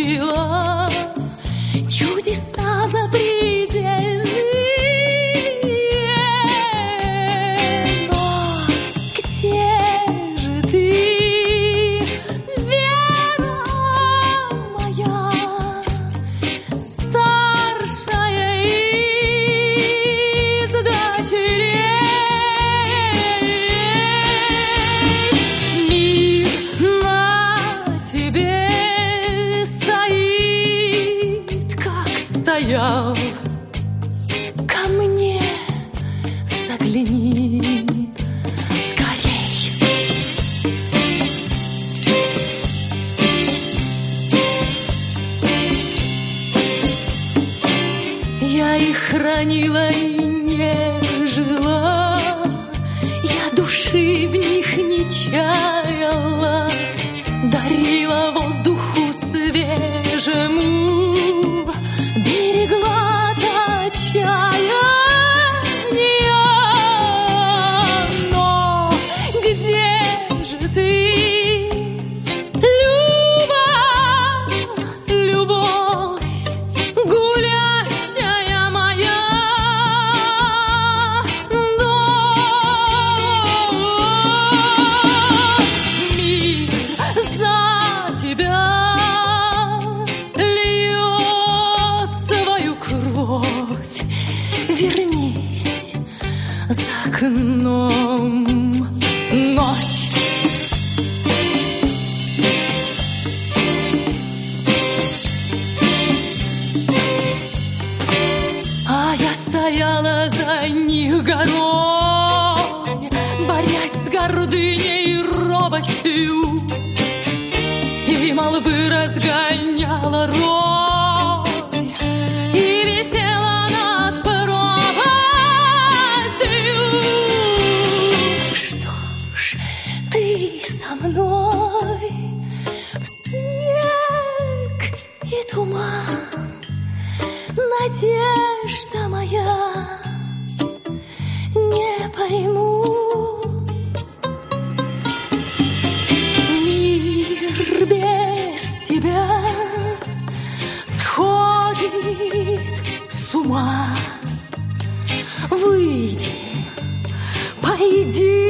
видела чудеса запредельные. Но где же ты, Вера моя, старшая из дочерей? Мир на тебе стоит, как стоял. Ко мне загляни скорей. Я их хранила и нежила, я души в них не чаяла, дарила воздуху свежему, берегла от отчаяния. Но где же ты, любовь гулящая моя? Мир за тебя льет свою кровь. Вернись, за окном ночь. А я стояла за них горой, борясь с гордыней и робостью, и молвы разгоняла рой, и висела над пропастью. Что ж ты со мной в снег и туман, надежда моя, не пойму. Мир без тебя сходит с ума. Выйди, пойди